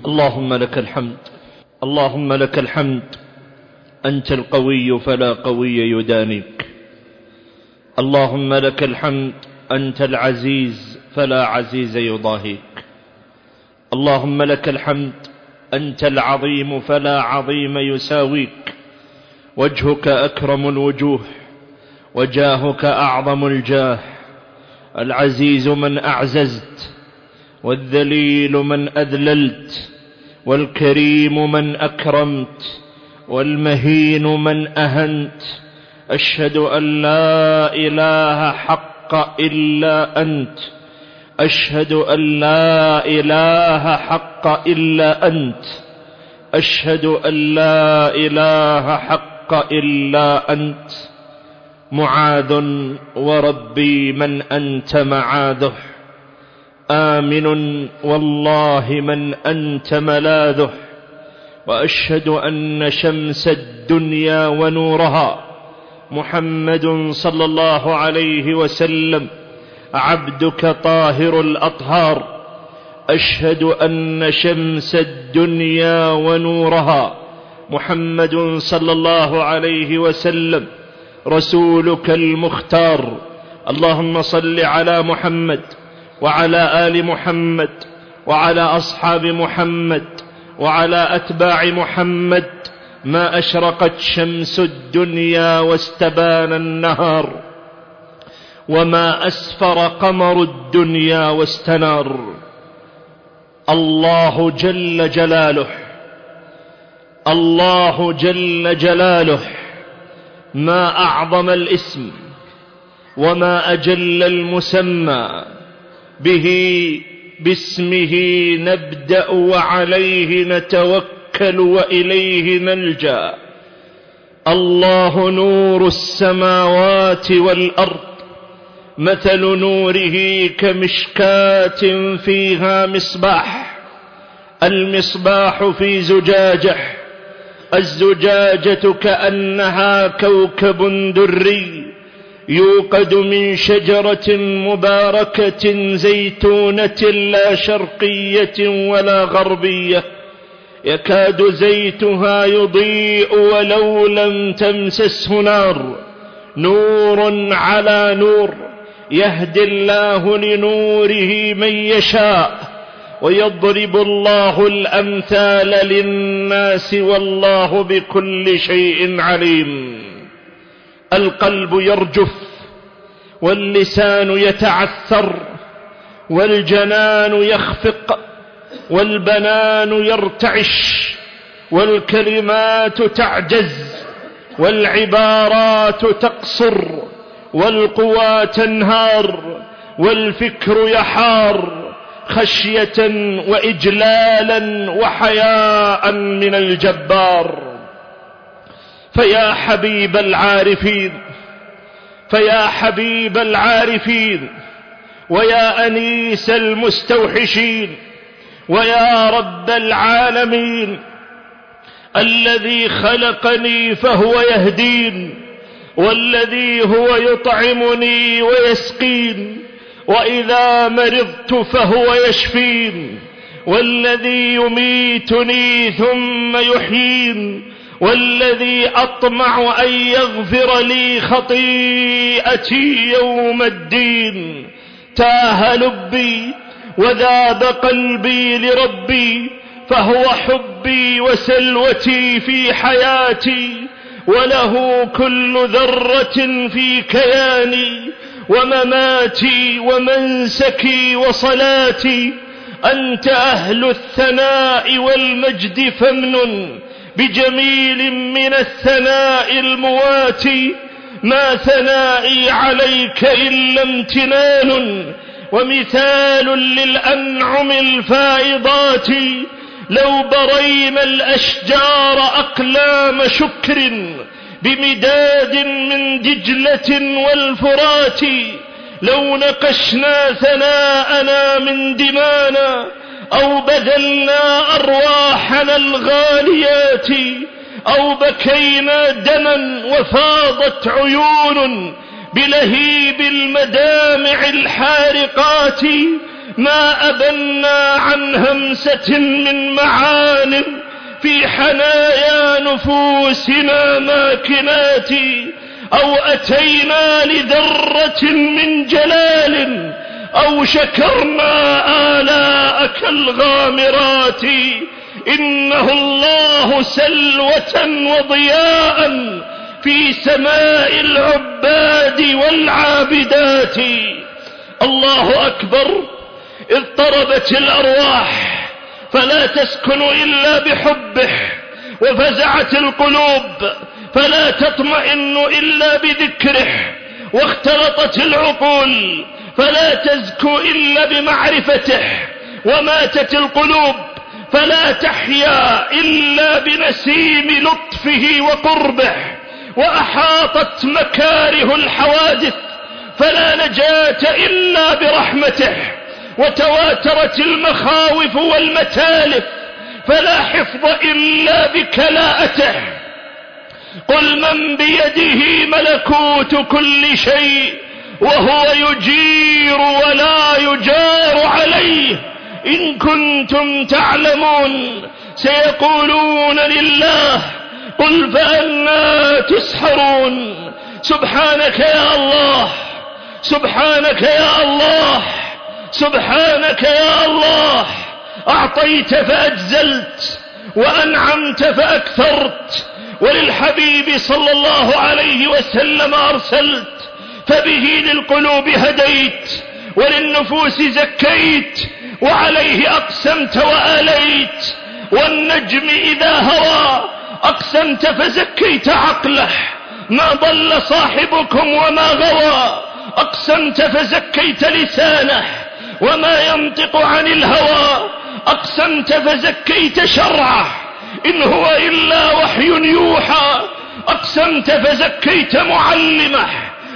اللهم لك الحمد، اللهم لك الحمد، أنت القوي فلا قوي يدانيك. اللهم لك الحمد، أنت العزيز فلا عزيز يضاهيك. اللهم لك الحمد، أنت العظيم فلا عظيم يساويك. وجهك أكرم الوجوه، وجاهك أعظم الجاه. العزيز من أعززت، والذليل من أذللت، والكريم من أكرمت، والمهين من أهنت. أشهد أن لا إله حق إلا أنت، أشهد أن لا إله حق إلا أنت، أشهد أن لا إله حق إلا أنت. معاذ وربي من أنت معاذه، آمن والله من أنت ملاذه. وأشهد أن شمس الدنيا ونورها محمد صلى الله عليه وسلم عبدك طاهر الأطهار. أشهد أن شمس الدنيا ونورها محمد صلى الله عليه وسلم رسولك المختار. اللهم صل على محمد وعلى آل محمد وعلى أصحاب محمد وعلى أتباع محمد ما أشرقت شمس الدنيا واستبان النهار، وما أسفر قمر الدنيا واستنار. الله جل جلاله، الله جل جلاله، ما أعظم الاسم وما أجل المسمى به. باسمه نبدأ وعليه نتوكل وإليه نلجأ. الله نور السماوات والأرض، مثل نوره كمشكاة فيها مصباح. المصباح في زجاجة، الزجاجة كأنها كوكب دري يوقد من شجرة مباركة زيتونة لا شرقية ولا غربية، يكاد زيتها يضيء ولو لم تمسسه نار. نور على نور، يهدي الله لنوره من يشاء، ويضرب الله الأمثال للناس والله بكل شيء عليم. القلب يرجف، واللسان يتعثر، والجنان يخفق، والبنان يرتعش، والكلمات تعجز، والعبارات تقصر، والقوى تنهار، والفكر يحار خشية وإجلالا وحياء من الجبار. فيا حبيب العارفين، فيا حبيب العارفين، ويا أنيس المستوحشين، ويا رب العالمين، الذي خلقني فهو يهدين، والذي هو يطعمني ويسقين، وإذا مرضت فهو يشفين، والذي يميتني ثم يحيين، والذي أطمع أن يغفر لي خطيئتي يوم الدين. تاه لبي وذاب قلبي لربي، فهو حبي وسلوتي في حياتي، وله كل ذرة في كياني، ومماتي ومنسكي وصلاتي. أنت أهل الثناء والمجد فامنن بجميل من الثناء المواتي. ما ثنائي عليك إلا امتنان، ومثال للأنعم الفائضات. لو برينا الأشجار أقلام شكر بمداد من دجلة والفرات، لو نقشنا ثناءنا من دمانا أو بذلنا أرواحنا الغاليات، أو بكينا دما وفاضت عيون بلهيب المدامع الحارقات، ما أبنا عن همسة من معان في حنايا نفوسنا ماكنات، أو أتينا لذرة من جلال، أو شكرنا آلاءك الغامرات. إنه الله سلوة وضياء في سماء العباد والعابدات. الله أكبر. اضطربت الأرواح فلا تسكن إلا بحبه، وفزعت القلوب فلا تطمئن إلا بذكره، واختلطت العقول فلا تزكو إلا بمعرفته، وماتت القلوب فلا تحيا إلا بنسيم لطفه وقربه، وأحاطت مكاره الحوادث فلا نجاة إلا برحمته، وتواترت المخاوف والمتالف فلا حفظ إلا بكلاءته. قل من بيده ملكوت كل شيء وهو يجير ولا يجار عليه، إن كنتم تعلمون. سيقولون لله، قل فأنا تسحرون. سبحانك يا الله، سبحانك يا الله، سبحانك يا الله. أعطيت فأجزلت، وأنعمت فأكثرت، وللحبيب صلى الله عليه وسلم أرسلت، فبه للقلوب هديت، وللنفوس زكيت، وعليه أقسمت وآليت. والنجم إذا هوى أقسمت فزكيت عقله، ما ضل صاحبكم وما غوى. أقسمت فزكيت لسانه، وما ينطق عن الهوى. أقسمت فزكيت شرعه، إن هو إلا وحي يوحى. أقسمت فزكيت معلمه،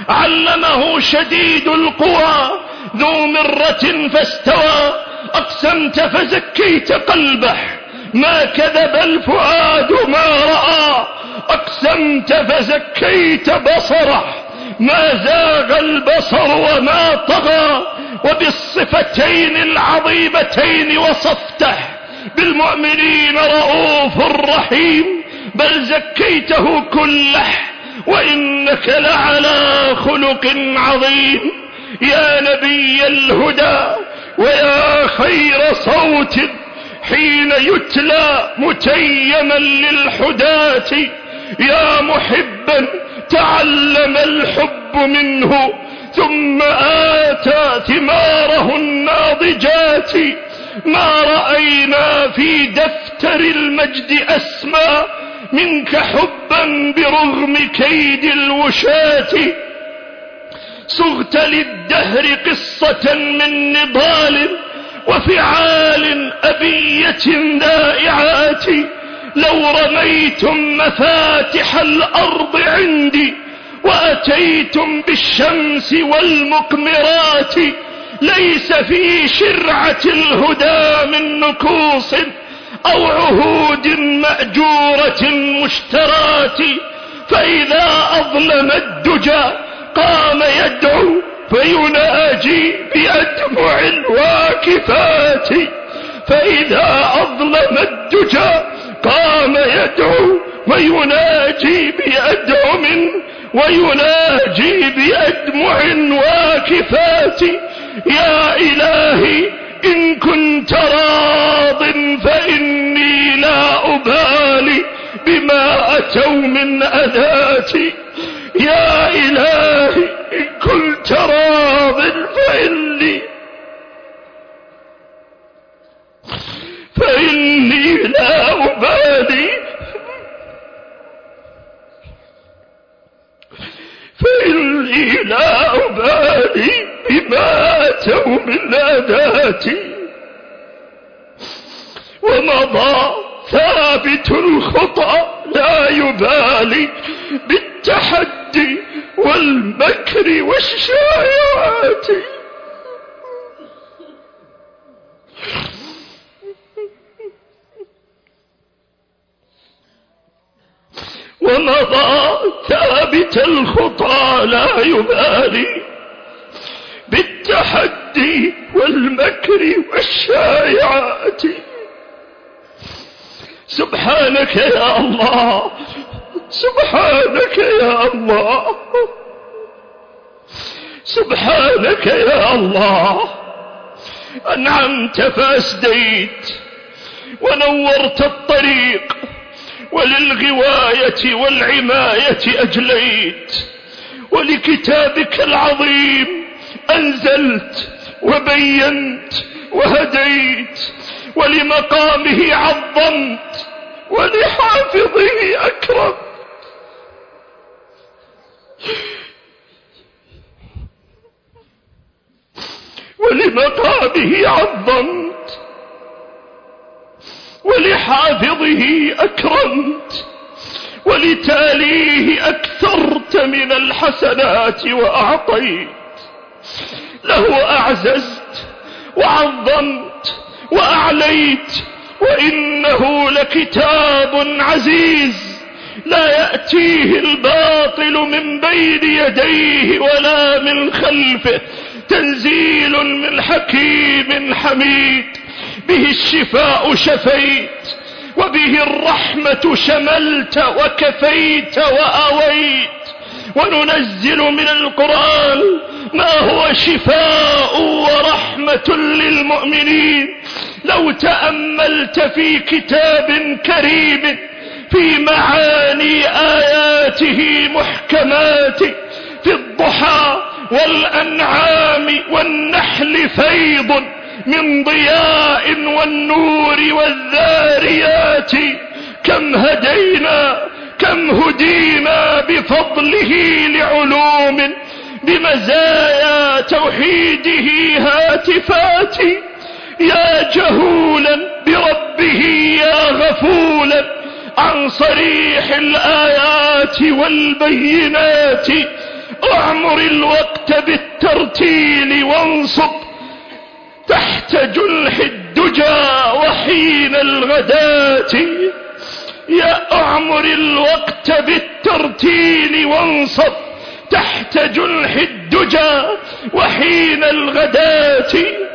علمه شديد القوى، ذو مرة فاستوى. أقسمت فزكيت قلبه، ما كذب الفؤاد ما رأى. أقسمت فزكيت بصره، ما زاغ البصر وما طغى. وبالصفتين العظيمتين وصفته، بالمؤمنين رؤوف رحيم، بل زكيته كله، وإنك لعلى خلق عظيم. يا نبي الهدى ويا خير صوت حين يتلى متيما للحداة، يا محبا تعلم الحب منه ثم آتى ثماره الناضجات. ما رأينا في دفتر المجد أسمى منك حبا برغم كيد الوشاة. صغت للدهر قصة من نضال وفعال أبية ذائعات. لو رميتم مفاتح الأرض عندي وأتيتم بالشمس والمقمرات، ليس في شرعة الهدى من نكوص أو عهود مأجورة مشترات. فإذا أظلم الدجى قام يدعو فيناجي بأدمع الواكفات. فإذا أظلم الدجى قام يدعو ويناجي بأدمع واكفات. يا إلهي إن كنت راض فإني لا أبالي بما أتوا من أذاتي. يا إلهي إن كنت راض فإني لا أبالي بما أتوا من أذاتي. ومضى ثابت الخطى لا يبالي بالتحدي والمكر والشائعات. ومضى ثابت الخطى لا يبالي بالتحدي التحدي والمكر والشائعات. سبحانك يا الله، سبحانك يا الله، سبحانك يا الله. أنعمت فأسديت ونورت الطريق، وللغواية والعماية أجليت، ولكتابك العظيم أنزلت وبينت وهديت، ولمقامه عظمت ولحافظه أكرمت. ولمقامه عظمت ولحافظه أكرمت، ولتاليه أكثرت من الحسنات وأعطيت. له أعززت وعظمت وأعليت، وإنه لكتاب عزيز لا يأتيه الباطل من بين يديه ولا من خلفه، تنزيل من حكيم حميد. به الشفاء شفيت، وبه الرحمة شملت وكفيت وأويت. وننزل من القرآن ما هو شفاء ورحمة للمؤمنين. لو تأملت في كتاب كريم في معاني آياته محكمات، في الضحى والأنعام والنحل فيض من ضياء والنور والذاريات. كم هدينا بفضله لعلوم بمزايا توحيده هاتفات. يا جهولا بربه يا غفولا عن صريح الآيات والبينات. اعمر الوقت بالترتيل وانصب تحت جنح الدجى وحين الغداة. يا اعمر الوقت بالترتيل وانصب تحت جنح الدجى وحين الغداة.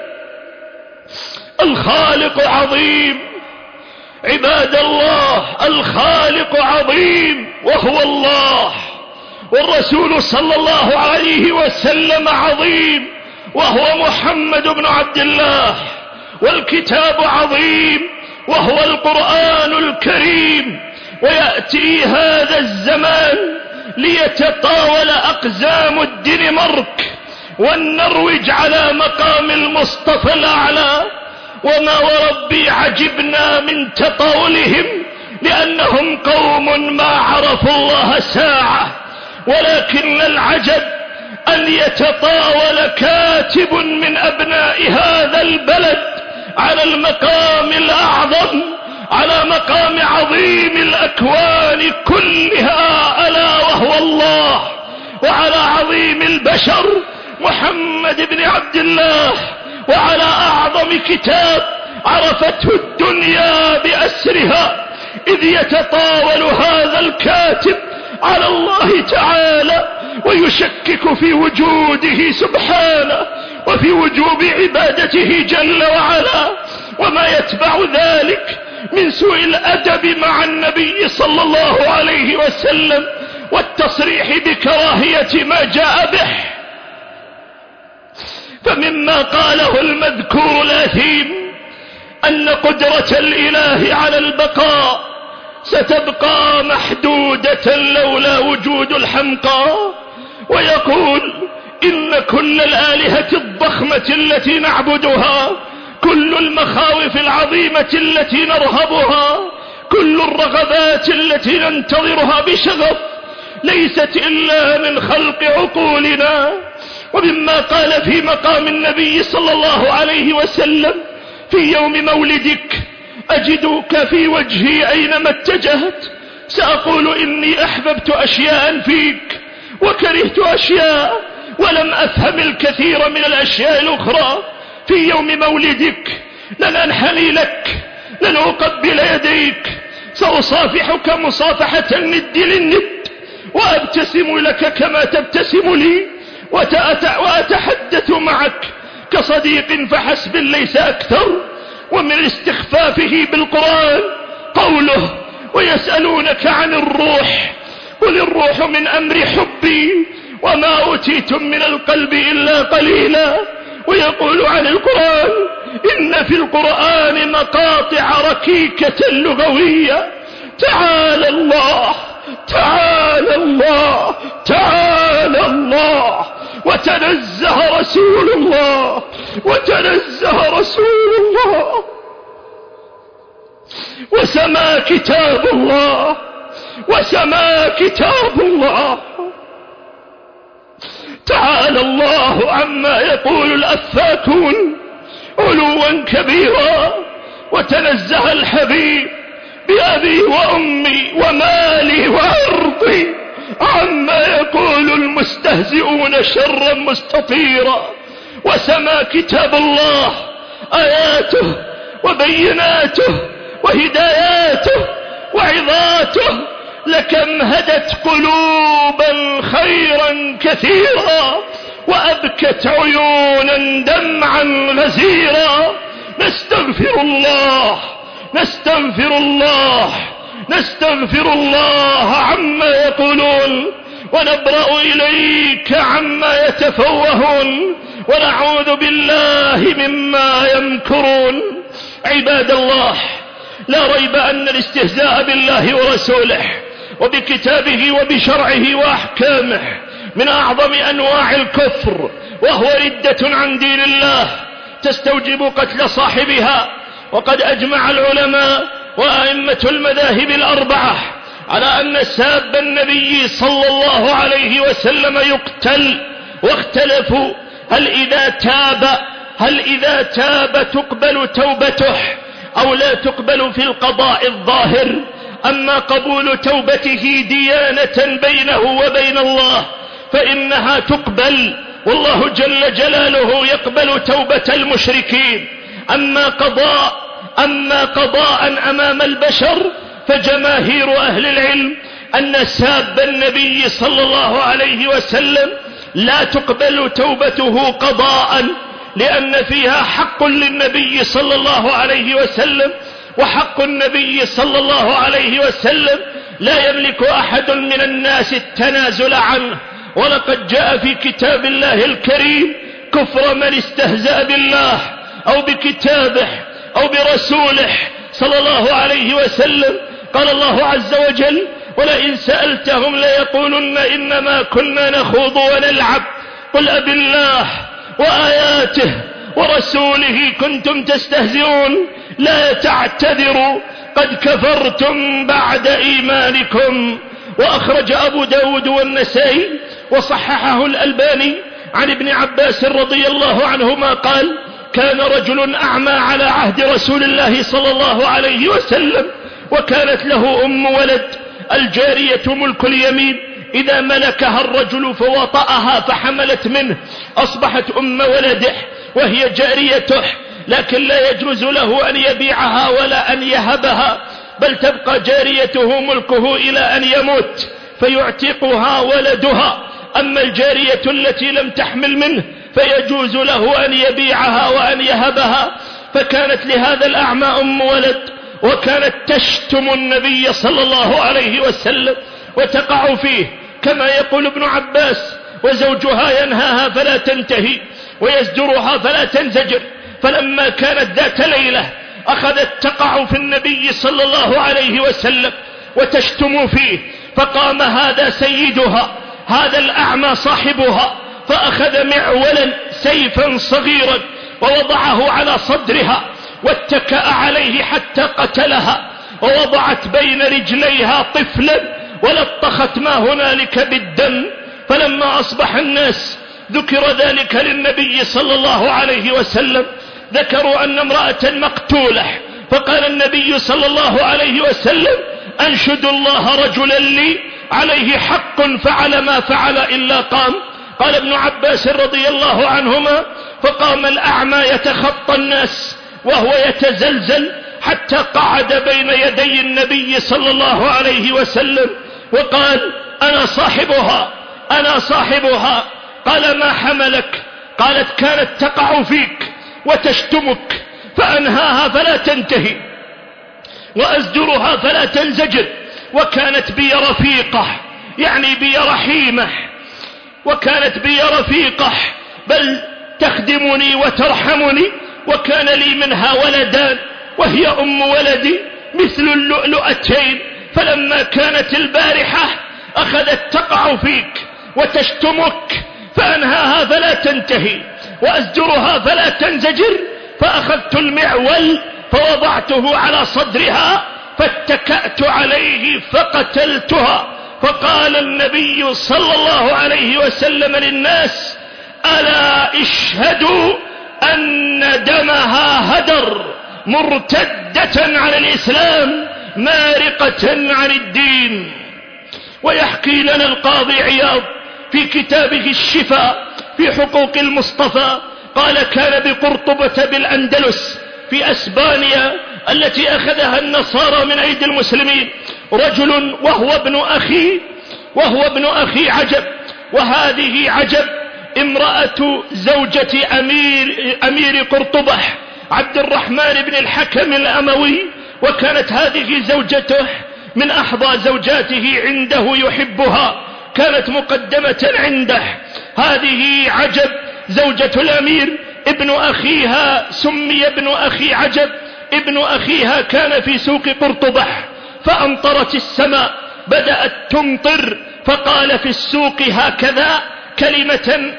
الخالق عظيم عباد الله، الخالق عظيم وهو الله، والرسول صلى الله عليه وسلم عظيم وهو محمد بن عبد الله، والكتاب عظيم وهو القرآن الكريم. ويأتي هذا الزمان ليتطاول أقزام الدنمارك والنرويج على مقام المصطفى الأعلى. وما وربي عجبنا من تطاولهم، لأنهم قوم ما عرفوا الله ساعة. ولكن العجب أن يتطاول كاتب من أبناء هذا البلد على المقام الأعظم، على مقام عظيم الأكوان كلها ألا وهو الله، وعلى عظيم البشر محمد بن عبد الله، وعلى أعظم كتاب عرفته الدنيا بأسرها، إذ يتطاول هذا الكاتب على الله تعالى ويشكك في وجوده سبحانه وفي وجوب عبادته جل وعلا. وما يتبع ذلك من سوء الأدب مع النبي صلى الله عليه وسلم والتصريح بكراهية ما جاء به. فمما قاله المذكور الأثيم أن قدرة الإله على البقاء ستبقى محدودة لولا وجود الحمقى. ويقول إن كل الآلهة الضخمة التي نعبدها، كل المخاوف العظيمة التي نرهبها، كل الرغبات التي ننتظرها بشغف، ليست إلا من خلق عقولنا. ومما قال في مقام النبي صلى الله عليه وسلم في يوم مولدك: أجدك في وجهي أينما اتجهت، سأقول إني أحببت أشياء فيك وكرهت أشياء، ولم أفهم الكثير من الأشياء الأخرى. في يوم مولدك لن أنحني لك، لن أقبل يديك، سأصافحك مصافحة الند للند، وأبتسم لك كما تبتسم لي، وأتحدث معك كصديق فحسب ليس أكثر. ومن استخفافه بالقرآن قوله ويسألونك عن الروح قل الروح من أمر حبي وما أوتيتم من القلب إلا قليلا. ويقول عن القرآن إن في القرآن مقاطع ركيكة لغوية. تعالى الله تعالى الله تعالى الله، وتنزه رسول الله وتنزه رسول الله، وسما كتاب الله وسما كتاب الله. تعالى الله عما يقول الأفاكون علوا كبيرا، وتنزه الحبيب بأبي وأمي ومالي وعرضي عما يقول المستهزئون شرا مستطيرا. وسما كتاب الله آياته وبيناته وهداياته وعظاته لكم هدت قلوبا خيرا كثيرا وأبكت عيونا دمعا غزيرا. نستغفر الله نستغفر الله نستغفر الله عما يقولون، ونبرأ إليك عما يتفوهون، ونعوذ بالله مما يمكرون. عباد الله، لا ريب أن الاستهزاء بالله ورسوله وبكتابه وبشرعه وأحكامه من أعظم أنواع الكفر، وهو ردة عن دين الله تستوجب قتل صاحبها. وقد أجمع العلماء وأئمة المذاهب الأربعة على أن ساب النبي صلى الله عليه وسلم يقتل، واختلفوا هل إذا تاب تقبل توبته أو لا تقبل في القضاء الظاهر. أما قبول توبته ديانة بينه وبين الله فإنها تقبل، والله جل جلاله يقبل توبة المشركين. أما قضاء أمام البشر فجماهير أهل العلم أن ساب النبي صلى الله عليه وسلم لا تقبل توبته قضاء، لأن فيها حق للنبي صلى الله عليه وسلم، وحق النبي صلى الله عليه وسلم لا يملك أحد من الناس التنازل عنه. ولقد جاء في كتاب الله الكريم كفر من استهزأ بالله أو بكتابه أو برسوله صلى الله عليه وسلم. قال الله عز وجل ولئن سألتهم ليقولن إنما كنا نخوض ونلعب قل أبالله وآياته ورسوله كنتم تستهزئون لا تعتذروا قد كفرتم بعد إيمانكم. وأخرج أبو داود والنسائي وصححه الألباني عن ابن عباس رضي الله عنهما قال كان رجل أعمى على عهد رسول الله صلى الله عليه وسلم، وكانت له أم ولد، الجارية ملك اليمين، إذا ملكها الرجل فوطأها فحملت منه أصبحت أم ولده وهي جاريته، لكن لا يجوز له أن يبيعها ولا أن يهبها، بل تبقى جاريته ملكه إلى أن يموت فيعتقها ولدها. أما الجارية التي لم تحمل منه فيجوز له أن يبيعها وأن يهبها. فكانت لهذا الأعمى أم ولد، وكانت تشتم النبي صلى الله عليه وسلم وتقع فيه كما يقول ابن عباس، وزوجها ينهاها فلا تنتهي ويزجرها فلا تنزجر. فلما كانت ذات ليلة أخذت تقع في النبي صلى الله عليه وسلم وتشتم فيه، فقام هذا سيدها هذا الأعمى صاحبها فأخذ معولا سيفا صغيرا ووضعه على صدرها واتكأ عليه حتى قتلها، ووضعت بين رجليها طفلا ولطخت ما هنالك بالدم. فلما أصبح الناس ذكر ذلك للنبي صلى الله عليه وسلم، ذكروا أن امرأة مقتولة، فقال النبي صلى الله عليه وسلم أنشد الله رجلا لي عليه حق فعل ما فعل إلا قام. قال ابن عباس رضي الله عنهما فقام الأعمى يتخطى الناس وهو يتزلزل حتى قعد بين يدي النبي صلى الله عليه وسلم وقال أنا صاحبها أنا صاحبها. قال ما حملك؟ قالت كانت تقع فيك وتشتمك فأنهاها فلا تنتهي وأزجرها فلا تنزجر، وكانت بي رفيقة يعني بي رحيمة، وكانت بي رفيقة بل تخدمني وترحمني، وكان لي منها ولدان وهي أم ولدي مثل اللؤلؤتين. فلما كانت البارحة أخذت تقع فيك وتشتمك فأنهاها فلا تنتهي وأزجرها فلا تنزجر، فأخذت المعول فوضعته على صدرها فاتكأت عليه فقتلتها. فقال النبي صلى الله عليه وسلم للناس: ألا اشهدوا أن دمها هدر، مرتدة عن الإسلام، مارقة عن الدين. ويحكي لنا القاضي عياض في كتابه الشفاء في حقوق المصطفى قال: كان بقرطبة بالأندلس في أسبانيا التي أخذها النصارى من أيدي المسلمين رجل وهو ابن أخي عجب، وهذه عجب امرأة زوجة أمير قرطبة عبد الرحمن بن الحكم الأموي، وكانت هذه زوجته من أحظى زوجاته عنده يحبها، كانت مقدمة عنده. هذه عجب زوجة الأمير ابن أخيها سمي ابن أخي عجب، ابن أخيها كان في سوق قرطبة فأمطرت السماء، بدأت تمطر، فقال في السوق هكذا كلمة،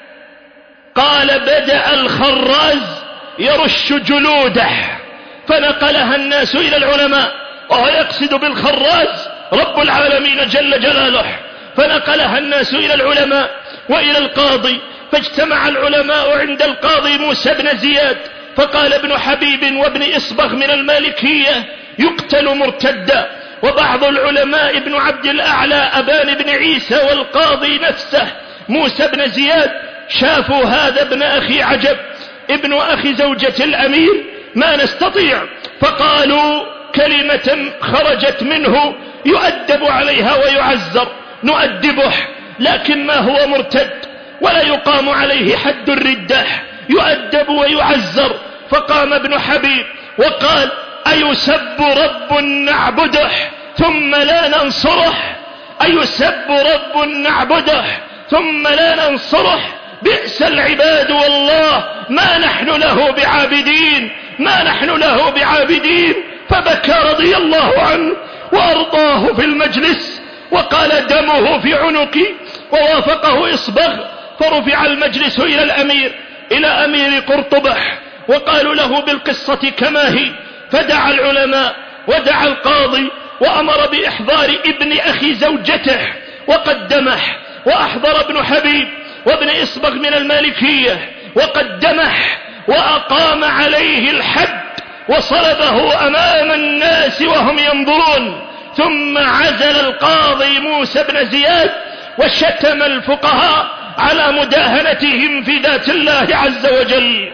قال: بدأ الخراز يرش جلوده، فنقلها الناس إلى العلماء، وهو يقصد بالخراز رب العالمين جل جلاله، فنقلها الناس إلى العلماء وإلى القاضي، فاجتمع العلماء عند القاضي موسى بن زياد، فقال ابن حبيب وابن إصبغ من المالكية يقتل مرتدا. وبعض العلماء ابن عبد الأعلى أبان بن عيسى والقاضي نفسه موسى بن زياد شافوا هذا ابن أخي عجب ابن أخي زوجة الأمير ما نستطيع، فقالوا كلمة خرجت منه يؤدب عليها ويعزر، نؤدبه لكن ما هو مرتد ولا يقام عليه حد الردة، يؤدب ويعزر. فقام ابن حبيب وقال: أيسب رب نعبده ثم لا ننصره؟ أيسب رب نعبده ثم لا ننصره؟ بئس العباد والله ما نحن له بعابدين، ما نحن له بعابدين. فبكى رضي الله عنه وأرضاه في المجلس، وقال: دمه في عنقي، ووافقه إصبغ. فرفع المجلس إلى الأمير، إلى أمير قرطبة، وقالوا له بالقصة كما هي، فدعا العلماء ودعا القاضي وأمر بإحضار ابن أخي زوجته وقدمه، وأحضر ابن حبيب وابن إصبغ من المالكية وقدمه، وأقام عليه الحد وصلبه أمام الناس وهم ينظرون. ثم عزل القاضي موسى بن زياد وشتم الفقهاء على مداهنتهم في ذات الله عز وجل.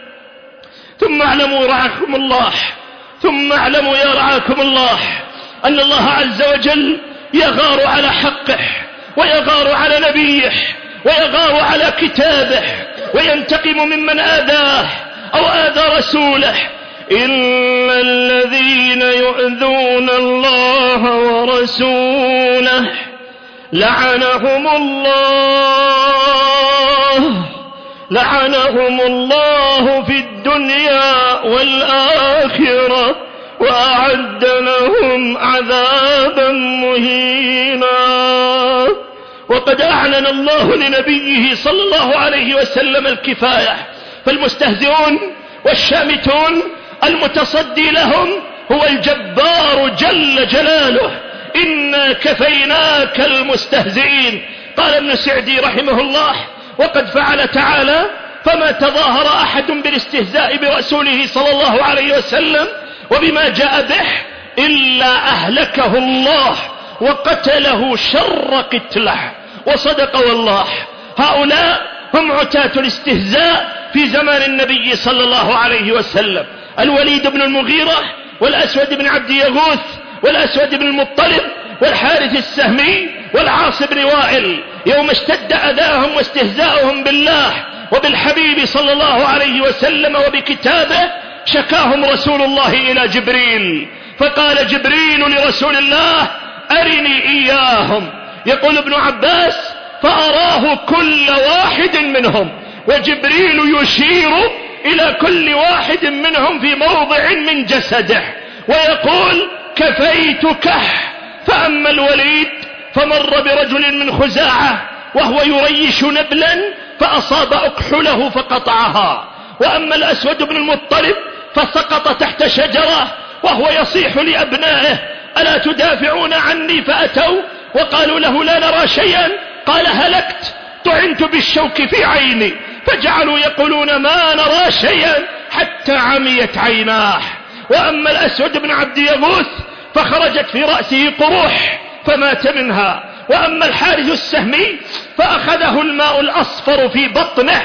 ثم اعلموا رعاكم الله، ثم اعلموا يا رعاكم الله أن الله عز وجل يغار على حقه، ويغار على نبيه، ويغار على كتابه، وينتقم ممن آذاه أو آذى رسوله. إن الذين يؤذون الله ورسوله لعنهم الله في الدنيا والآخرة وأعد لهم عذابا مهينا. وقد أعلن الله لنبيه صلى الله عليه وسلم الكفاية، فالمستهزئون والشامتون المتصدي لهم هو الجبار جل جلاله: إنا كفيناك المستهزئين. قال ابن سعدي رحمه الله: وقد فعل تعالى فما تظاهر أحد بالاستهزاء برسوله صلى الله عليه وسلم وبما جاء به إلا أهلكه الله وقتله شر قتله. وصدق والله، هؤلاء هم عتاة الاستهزاء في زمان النبي صلى الله عليه وسلم: الوليد بن المغيرة، والأسود بن عبد يغوث، والأسود بن المطلب، والحارث السهمي، والعاص بن وائل. يوم اشتد أذاهم واستهزاؤهم بالله وبالحبيب صلى الله عليه وسلم وبكتابه شكاهم رسول الله إلى جبريل، فقال جبريل لرسول الله أرني إياهم. يقول ابن عباس فأراه كل واحد منهم، وجبريل يشير إلى كل واحد منهم في موضع من جسده ويقول كفيتك. فأما الوليد فمر برجل من خزاعة وهو يريش نبلا فأصاب أكحله فقطعها، وأما الأسود بن المطلب فسقط تحت شجرة وهو يصيح لأبنائه ألا تدافعون عني؟ فأتوا وقالوا له لا نرى شيئا، قال هلكت، طعنت بالشوك في عيني، فجعلوا يقولون ما نرى شيئا حتى عميت عيناه. وأما الأسود بن عبد يغوث فخرجت في رأسه قروح فمات منها. وأما الحارث السهمي فأخذه الماء الأصفر في بطنه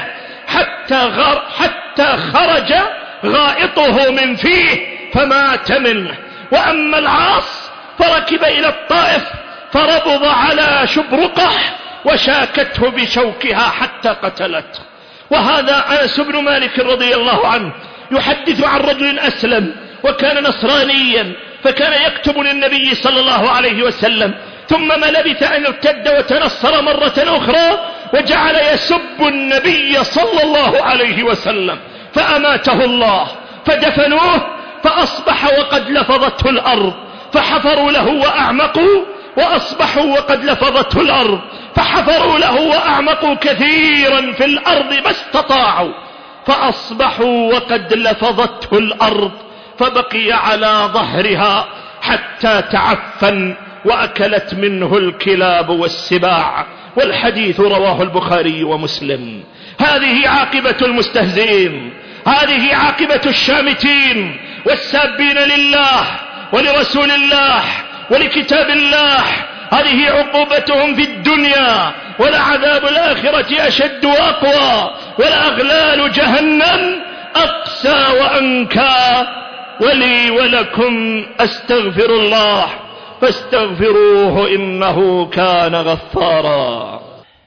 حتى خرج غائطه من فيه فمات منه. وأما العاص فركب إلى الطائف فربض على شبرقه وشاكته بشوكها حتى قتلته. وهذا أنس بن مالك رضي الله عنه يحدث عن رجل أسلم وكان نصرانيا، فكان يكتب للنبي صلى الله عليه وسلم، ثم ما لبث أن ارتد وتنصر مرة أخرى وجعل يسب النبي صلى الله عليه وسلم، فأماته الله فدفنوه، فأصبح وقد لفظته الأرض فحفروا له وأعمقوا، وأصبحوا وقد لفظته الأرض فحفروا له وأعمقوا كثيرا في الأرض ما استطاعوا، فأصبحوا وقد لفظته الأرض فبقي على ظهرها حتى تعفن وأكلت منه الكلاب والسباع. والحديث رواه البخاري ومسلم. هذه عاقبة المستهزئين، هذه عاقبة الشامتين والسابين لله ولرسول الله ولكتاب الله، هذه عقوبتهم في الدنيا، ولعذاب الآخرة أشد وأقوى، ولأغلال جهنم أقسى وأنكى. ولي ولكم أستغفر الله فاستغفروه إنه كان غفارا.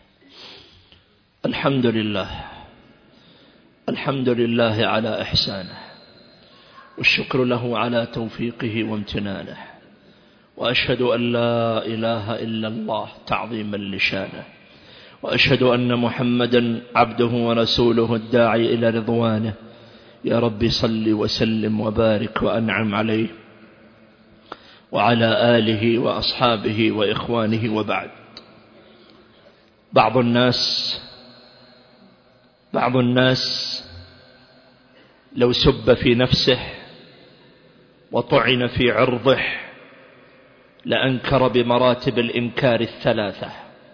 الحمد لله، الحمد لله على إحسانه، والشكر له على توفيقه وامتنانه، وأشهد أن لا إله إلا الله تعظيما لشانه، وأشهد أن محمدا عبده ورسوله الداعي إلى رضوانه. يا رب صل وسلم وبارك وأنعم عليه وعلى آله وأصحابه وإخوانه، وبعد. بعض الناس لو سب في نفسه وطعن في عرضه لأنكر بمراتب الإنكار الثلاثة: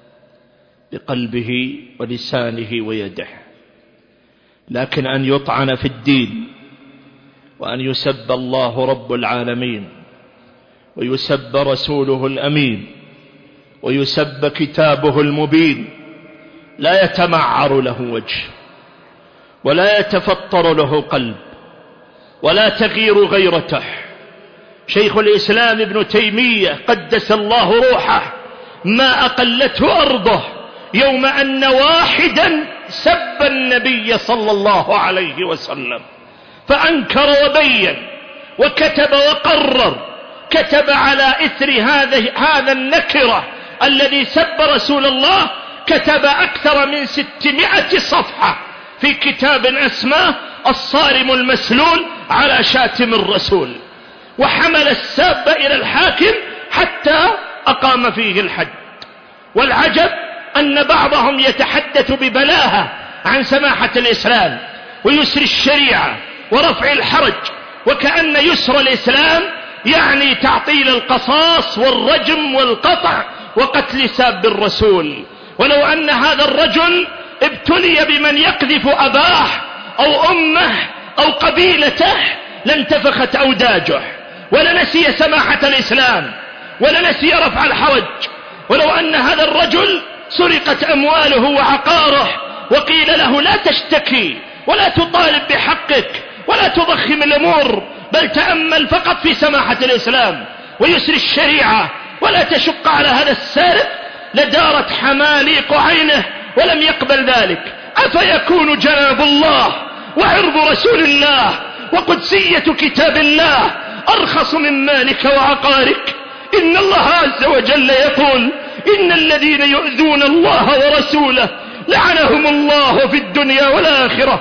بقلبه ولسانه ويده. لكن أن يطعن في الدين، وأن يسب الله رب العالمين، ويسب رسوله الأمين، ويسب كتابه المبين، لا يتمعر له وجه، ولا يتفطر له قلب، ولا تغير غيرته. شيخ الإسلام ابن تيمية قدس الله روحه ما أقلته أرضه يوم أن واحدا سب النبي صلى الله عليه وسلم، فأنكر وبين وكتب وقرر. كتب على إثر هذا النكرة الذي سب رسول الله، كتب أكثر من 600 صفحة في كتاب اسمه الصارم المسلول على شاتم الرسول، وحمل الساب إلى الحاكم حتى أقام فيه الحد. والعجب أن بعضهم يتحدث ببلاهة عن سماحة الإسلام ويسر الشريعة ورفع الحرج، وكأن يسر الإسلام يعني تعطيل القصاص والرجم والقطع وقتل ساب الرسول. ولو أن هذا الرجل ابتلي بمن يقذف أباه أو أمه أو قبيلته لانتفخت أوداجه، ولنسي سماحة الإسلام، ولنسي رفع الحرج. ولو أن هذا الرجل سرقت أمواله وعقاره وقيل له لا تشتكي ولا تطالب بحقك ولا تضخم الأمور، بل تأمل فقط في سماحة الإسلام ويسر الشريعة ولا تشق على هذا السارق، لدارت حماليق عينه ولم يقبل ذلك. أفيكون جناب الله وعرض رسول الله وقدسية كتاب الله أرخص من مالك وعقارك؟ إن الله عز وجل يقول: إن الذين يؤذون الله ورسوله لعنهم الله في الدنيا والآخرة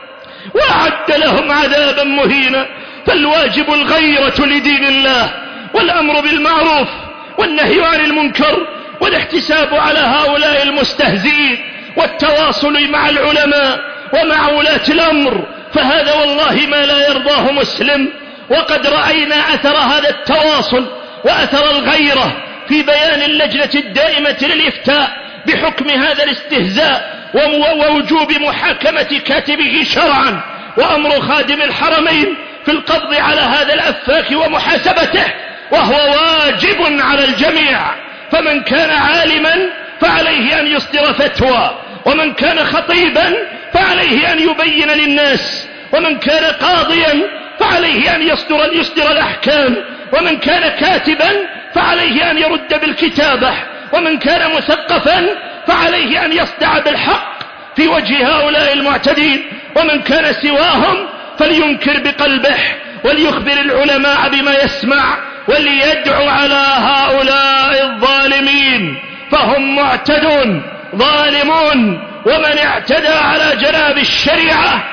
وأعد لهم عذابا مهينا. فالواجب الغيرة لدين الله، والأمر بالمعروف والنهي عن المنكر، والاحتساب على هؤلاء المستهزئين، والتواصل مع العلماء ومع ولاة الأمر، فهذا والله ما لا يرضاه مسلم. وقد رأينا أثر هذا التواصل وأثر الغيرة في بيان اللجنة الدائمة للإفتاء بحكم هذا الاستهزاء ووجوب محاكمة كاتبه شرعا، وأمر خادم الحرمين في القبض على هذا الأفاك ومحاسبته، وهو واجب على الجميع. فمن كان عالما فعليه أن يصدر فتوى، ومن كان خطيبا فعليه أن يبين للناس، ومن كان قاضيا فعليه أن يصدر الأحكام، ومن كان كاتبا فعليه أن يرد بالكتابة، ومن كان مثقفا فعليه أن يصدع بالحق في وجه هؤلاء المعتدين، ومن كان سواهم فلينكر بقلبه وليخبر العلماء بما يسمع وليدعو على هؤلاء الظالمين، فهم معتدون ظالمون. ومن اعتدى على جناب الشريعة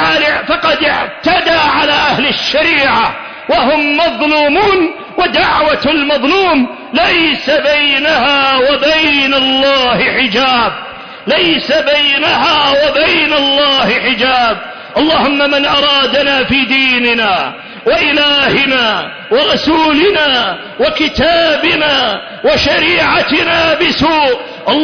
فقد اعتدى على أهل الشريعة، وهم مظلومون. ودعوة المظلوم ليس بينها وبين الله حجاب، ليس بينها وبين الله حجاب. اللهم من أرادنا في ديننا وإلهنا ورسولنا وكتابنا وشريعتنا بسوء،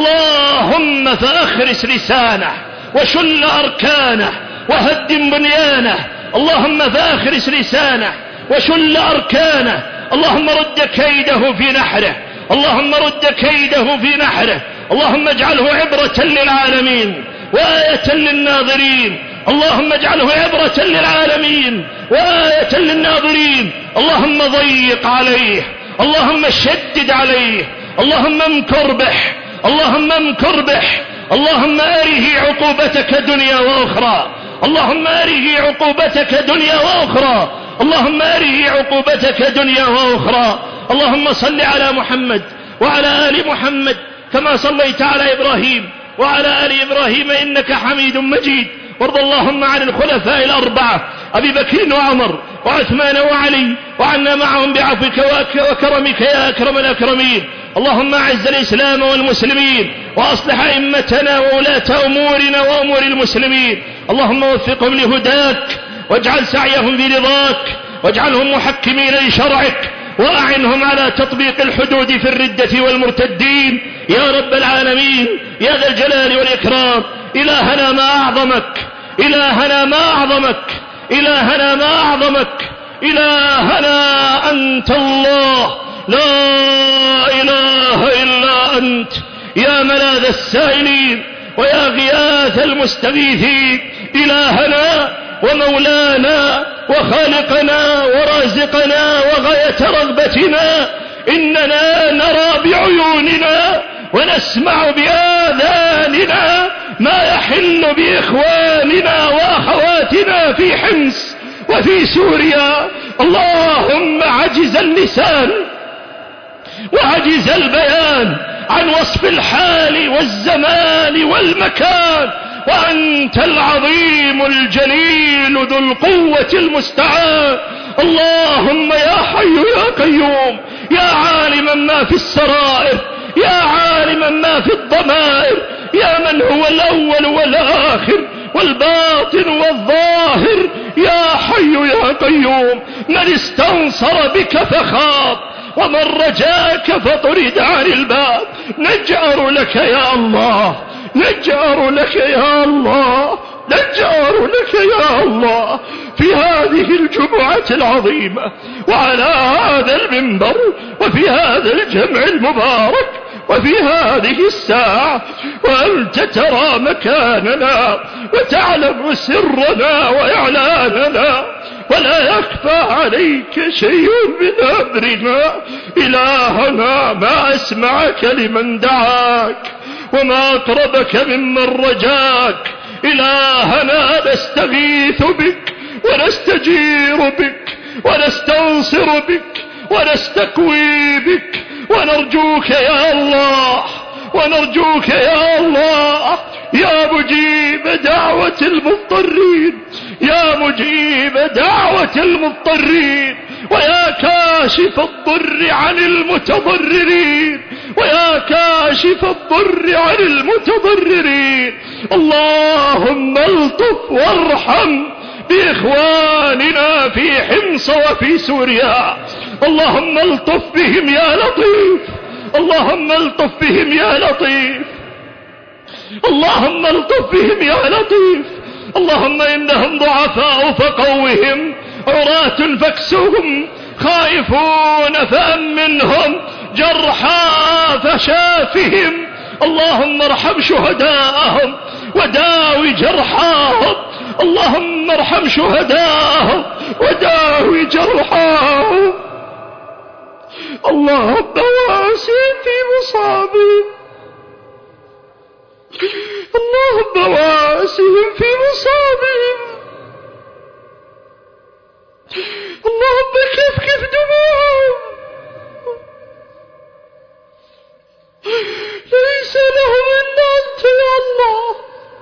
اللهم فأخرس لسانه وشل أركانه وهدم بنيانه. اللهم فأخرس لسانه وشل أركانه. اللهم رد كيده في نحره، اللهم رد كيده في نحره. اللهم اجعله عبرة للعالمين وآية للناظرين. اللهم اجعله عبرة للعالمين وآية للناظرين. اللهم ضيق عليه، اللهم شدد عليه، اللهم امكر به، اللهم امكر به. اللهم أره عقوبتك دنيا وأخرى، اللهم أره عقوبتك دنيا وأخرى، اللهم أره عقوبتك دنيا وأخرى. اللهم صل على محمد وعلى آل محمد كما صليت على إبراهيم وعلى آل إبراهيم إنك حميد مجيد. وارض اللهم عن الخلفاء الأربعة أبي بكر وعمر وعثمان وعلي، وعنا معهم بعفوك وكرمك يا أكرم الأكرمين. اللهم أعز الإسلام والمسلمين، وأصلح أئمتنا وولاة أمورنا وأمور المسلمين. اللهم وفقهم لهداك، واجعل سعيهم في رضاك، واجعلهم محكمين لشرعك، وأعنهم على تطبيق الحدود في الردة والمرتدين يا رب العالمين يا ذا الجلال والإكرام. إلهنا ما أعظمك، إلهنا ما أعظمك، إلهنا ما أعظمك. إلهنا أنت الله، لا إله إلا أنت، يا ملاذ السائلين ويا غياث المستغيثين. إلهنا ومولانا وخالقنا ورازقنا وغاية رغبتنا، إننا نرى بعيوننا ونسمع بآذاننا ما يحل بإخواننا وأخواتنا في حمص وفي سوريا. اللهم عجز اللسان وعجز البيان عن وصف الحال والزمان والمكان، وأنت العظيم الجليل ذو القوة المستعان. اللهم يا حي يا قيوم، يا عالما ما في السرائر، يا عالما ما في الضمائر، يا من هو الأول والآخر والباطن والظاهر، يا حي يا قيوم. من استنصر بك فخاب، ومن رجاك فطرد عن الباب. نجأر لك يا الله، نجأر لك يا الله، نجأر لك يا الله في هذه الجمعة العظيمة وعلى هذا المنبر وفي هذا الجمع المبارك وفي هذه الساعة، وأنت ترى مكاننا وتعلم سرنا وإعلاننا، ولا يخفى عليك شيء من أمرنا. إلهنا ما أسمعك لمن دعاك، وما أقربك ممن رجاك، إلهنا نستغيث بك ونستجير بك ونستنصر بك ونستقوي بك ونرجوك يا الله، ونرجوك يا الله يا مجيب دعوة المضطرين، يا مجيب دعوة المضطرين، ويا كاشف الضر عن المتضررين، ويا كاشف الضر عن المتضررين. اللهم الطف وارحم بإخواننا في حمص وفي سوريا، اللهم الطف بهم يا لطيف، اللهم الطف بهم يا لطيف، اللهم الطف بهم يا لطيف. اللهم إنهم ضعفاء فقوهم، عراة فاكسهم، خائفون فأمنهم، جرحى فشافهم. اللهم ارحم شهداءهم وداوي جرحاهم، اللهم ارحم شهداءهم وداوي جرحاهم. اللهم واسع في مصابهم، اللهم واسع في مصابهم، اللهم كفكف دموعهم. ليس لهم إلا أنت يا الله،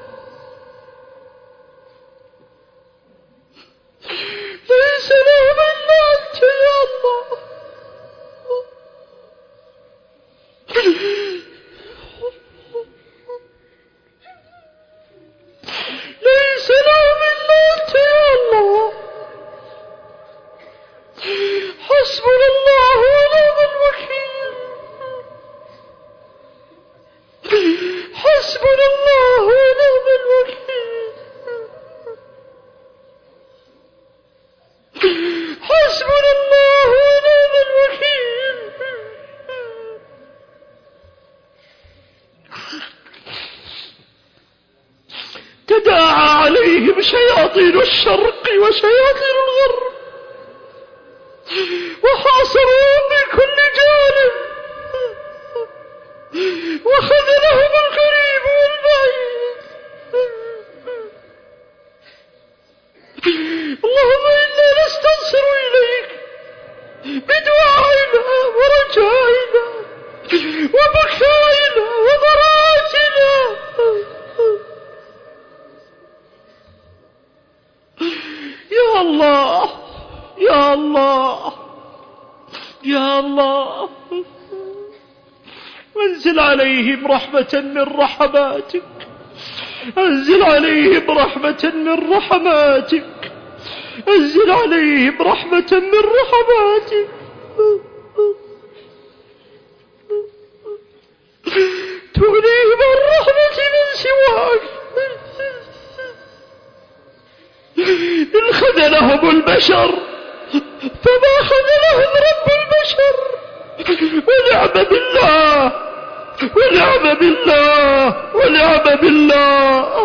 ليس لهم إلا أنت يا الله. ليس لهم إلا أنت يا الله. حسبنا الله ونعم الوكيل، حسبنا الله ونعم الوكيل، حسبنا الله ونعم الوكيل. تداعى عليهم شياطين الشرق وشياطين الغرب، وحاصرهم من كل جانب، وخذلهم القريب والبعيد. اللهم إنا نستنصر إليك بدعائنا ورجائنا وبكائنا وضراعتنا. يا الله يا الله يا الله، انزل عليهم رحمة من رحماتك، انزل عليهم رحمة من رحماتك، انزل عليهم رحمة من رحماتك. تغنيهم عن رحمة من سواك. إن خذلهم البشر فما خذلهم رب البشر. ونعم بالله ونعم بالله ونعم بالله.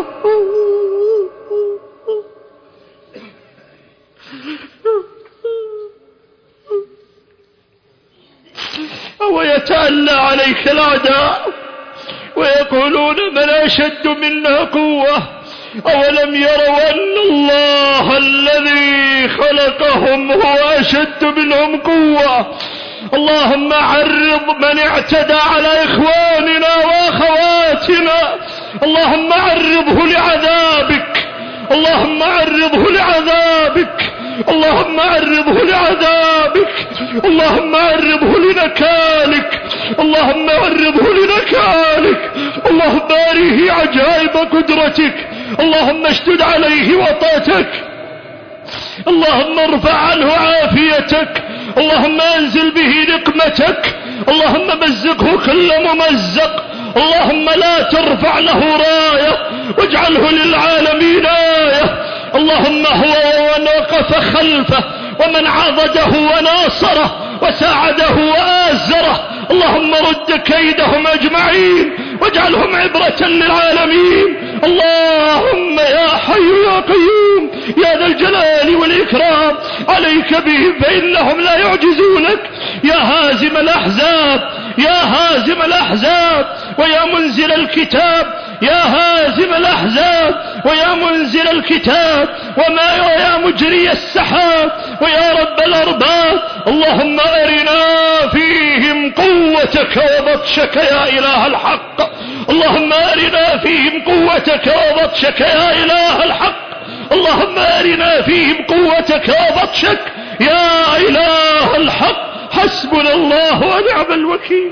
أو يتألى عليك الأعداء ويقولون من أشد منا قوة، أولم يروا أن الله الذي خلقهم هو أشد منهم قوة. اللهم عرض من اعتدى على إخواننا وأخواتنا، اللهم عرضه لعذابك، اللهم عرضه لعذابك، اللهم عرضه لعذابك، اللهم عرضه لنكالك، اللهم عرضه لنكالك، اللهم أريه عجائب قدرتك، اللهم اشتد عليه وطأتك، اللهم ارفع عنه عافيتك، اللهم انزل به نقمتك، اللهم مزقه كل ممزق، اللهم لا ترفع له راية واجعله للعالمين آية. اللهم هو ومن وقف خلفه ومن عضده وناصره وساعده وآزره، اللهم رد كيدهم أجمعين واجعلهم عبرة للعالمين. اللهم يا حي يا قيوم يا ذا الجلال والإكرام عليك بهم فإنهم لا يعجزونك. يا هازم الأحزاب يا هازم الأحزاب ويا منزل الكتاب يا هازم الأحزاب ويا منزل الكتاب ويا مجري السحاب ويا رب الأرباب، اللهم أرنا فيهم قوتك وبطشك يا إله الحق، اللهم أرنا فيهم قوتك وبطشك يا إله الحق، اللهم أرنا فيهم قوتك وبطشك يا إله الحق. حسبنا الله ونعم الوكيل،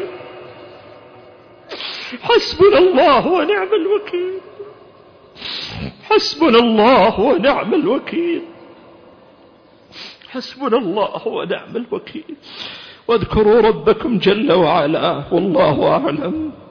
حسبنا الله ونعم الوكيل، حسبنا الله ونعم الوكيل، حسبنا الله ونعم الوكيل. واذكروا ربكم جل وعلا والله أعلم.